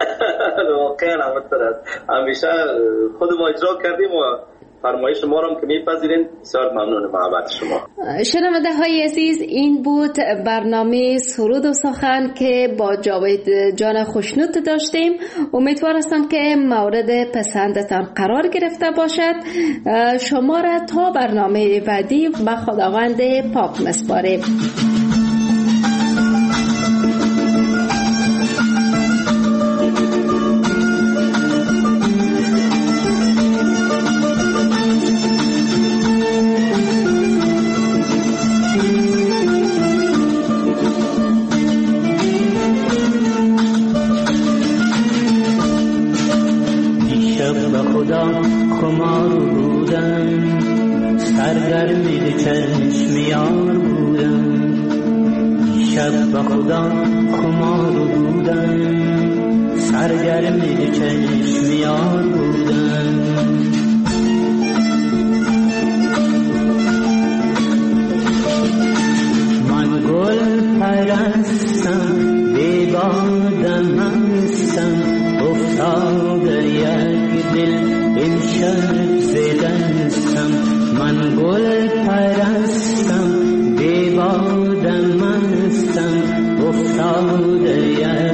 Speaker 5: واقعا همیشه خود ما اجرا کردیم و فرمایش ما رو که میپذیرین. بسیار ممنون محبت شما.
Speaker 3: شنونده های عزیز، این بود برنامه سرود و سخن که با جاوید جان خوشنود داشتیم. امیدوار هستم که مورد پسندتان قرار گرفته باشد. شما را تا برنامه بعدی به خداوند پاک مسپاریم.
Speaker 10: افتاده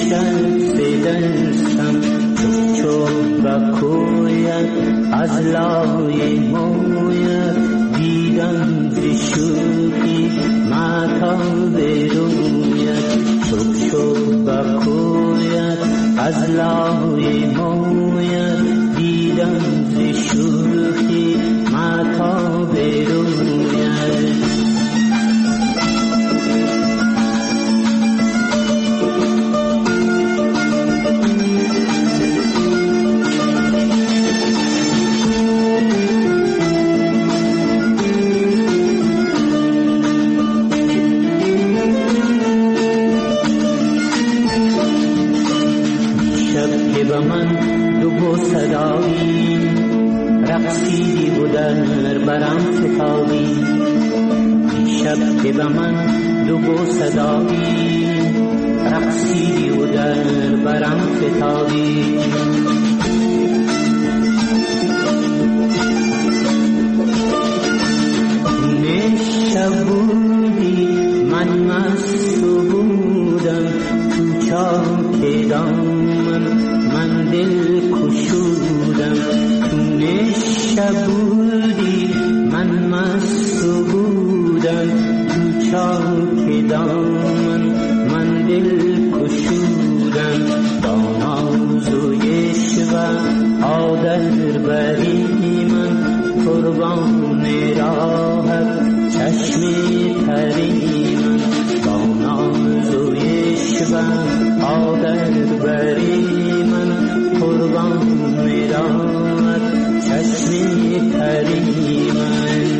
Speaker 10: شب سدستم چوب چوب بکوید از لای موید دیدم زشوکی ماتاب روید چوب چوب بکوید از لای موید دیدم زشوکی ماتاب روید صدایی رقصیدی و در برم فتادی شب که به من دو گو صدایی رقصیدی و در برم فتادی نشب بودی من مست بودم تو چاک دامن من دل کشودم تو نشب بودی من مست بودم تو چاک دامن من دل کشودم با ناز و عشق عادت بری من قربان راهت چشم تری من با ناز و عشق عادت بری من قربان میراد چشم تری من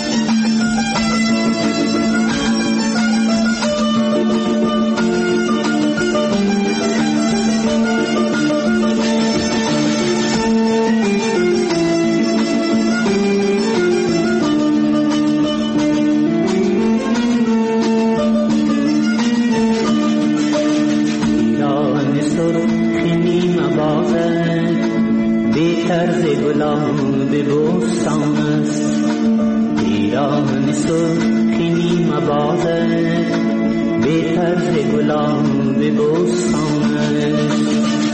Speaker 10: طرز گلاب بوستان است ایران سرخی نیم بازد به طرز گلاب بوستان است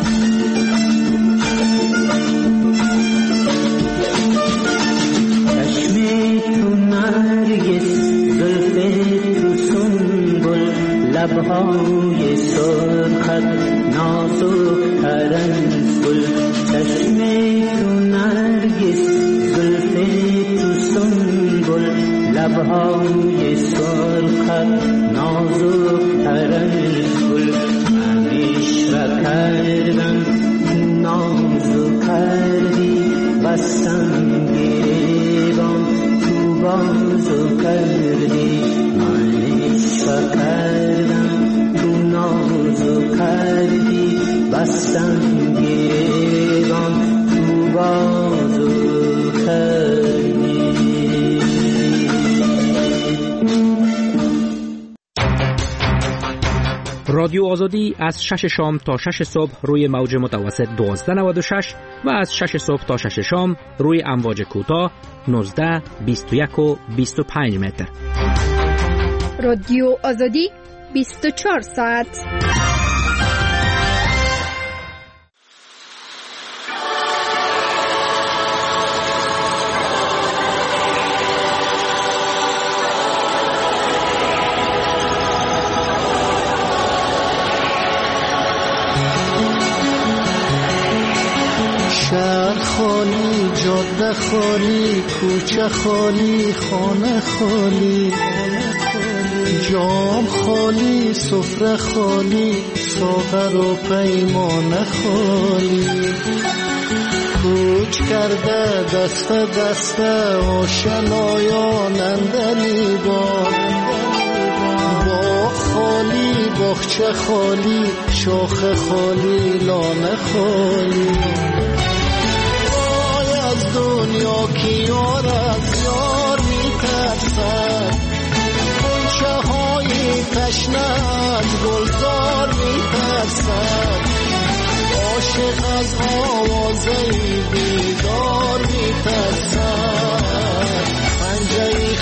Speaker 10: چشم تو نرگس زلف تو سنبل لبهای سرخت نازک تر از گل چشم تو نرگس زلف تو سنبل لبهای سرخت نازک تر از گل من عشق کردم نازو کردی بستم گریبان تو بازو کردی من عشق کردم تو نازو کردی بستم گریبان تو بازو کردی.
Speaker 2: رادیو آزادی از شش شام تا شش صبح روی موج متوسط دوازده نود و شش و از شش صبح تا شش شام روی امواج کوتاه نوزده بیست و یک و بیست و پنج متر.
Speaker 11: رادیو آزادی بیست و چهار ساعت.
Speaker 12: شهر خالی، جاده خالی، کوچه خالی، خانه خالی، جام خالی، سفره خالی، ساغر و پیمانه خالی. کوچ کرده دست دست آشنایان اندلی بار، باغ خالی، باغچه خالی، شاخه خالی، لانه خالی. دنیا کی یار از یار میترسد، غنچه های تشنه از گلزار میترسد، عاشق از آوازه بیدار میترسد، پنجه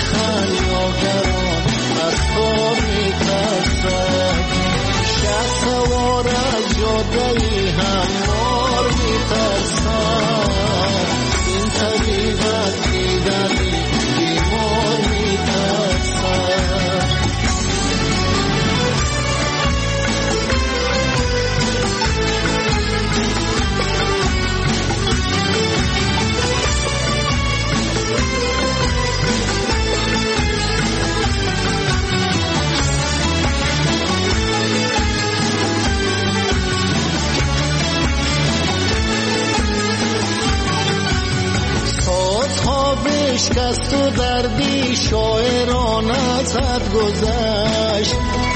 Speaker 12: خیاگران از کار میترسد، شهر سوار از آوازه‌ای هموار میترسد. این طبیبت دیدنی بیمار میترسد. بشکست و دردی شاعران ازت گذشت.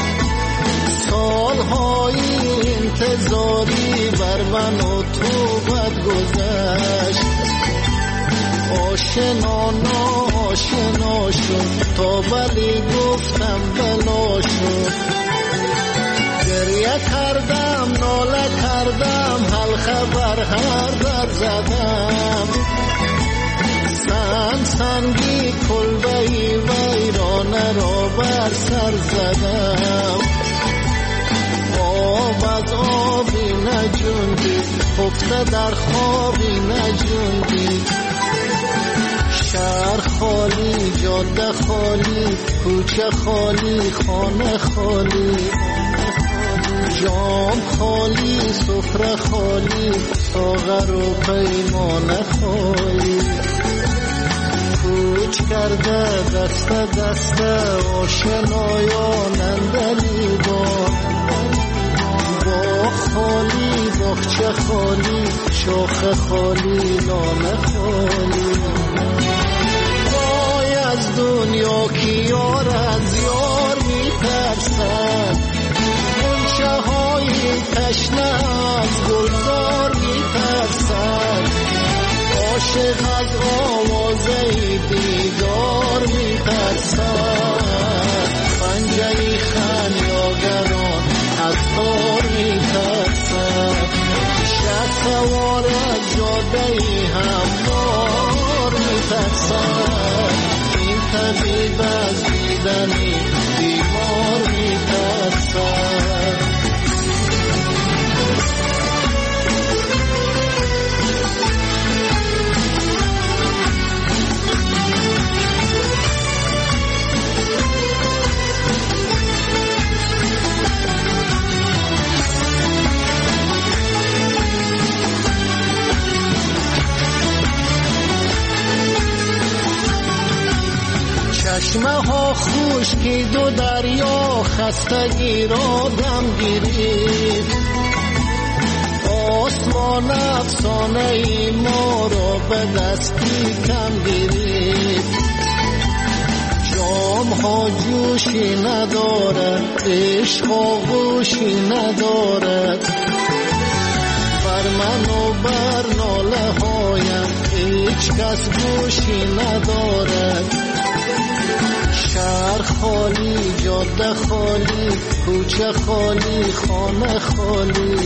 Speaker 12: سالهای انتظاری بر من و تو بد گذشت. آشنا ناشنا شد تا ولی گفتم بلا شد. گریه کردم ناله کردم حال خبر هر در زدم. سن سنگی کلبهی ویرانه را بر سر زدم. آب از آبی نجوندی خفته در خوابی نجوندی. شهر خالی جاده خالی کوچه خالی خانه خالی. جام خالی سفره خالی ساغر و پیمانه خالی. کوچ کرده دست دست آشنایان اندلیبان. باغ خالی باغچه خالی شاخه خالی لانه خالی. وای از دنیا کی یار از یار میترسد. غنچه های تشنه از گلزار میترسد. عاشق از آوازه دیدار میترسد. پنجه خمیاگران از تار میترسد. شب سوار از جاده هموار میترسد. این طبیب از دیدنی بیمار میترسد. چشمه ها خشکی دو دریا خستگی را دم گرفت. آسمان افسانه ای ما را به دستی کم گرفت. جام ها جوشی ندارد عشق آغوشی ندارد. بر من و بر ناله هایم هیچ کس گوشی ندارد. شهر خالی جاده خالی کوچه خالی خانه خالی.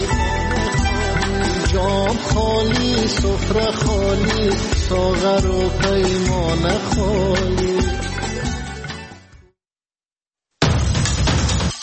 Speaker 12: جام خالی سفره خالی ساغر و پیمانه خالی.